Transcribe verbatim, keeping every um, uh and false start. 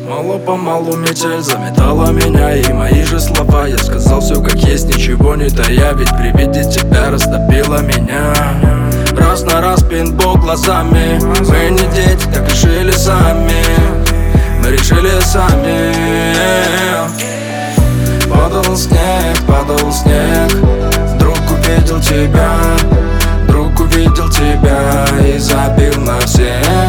Мало-помалу метель заметала меня и мои же слова. Я сказал все как есть, ничего не тая, ведь при виде тебя растопила меня. Раз на раз пейнтбол глазами. Мы не дети, так решили сами. Мы решили сами. Падал снег, падал снег. Вдруг увидел тебя, вдруг увидел тебя и забил на всех.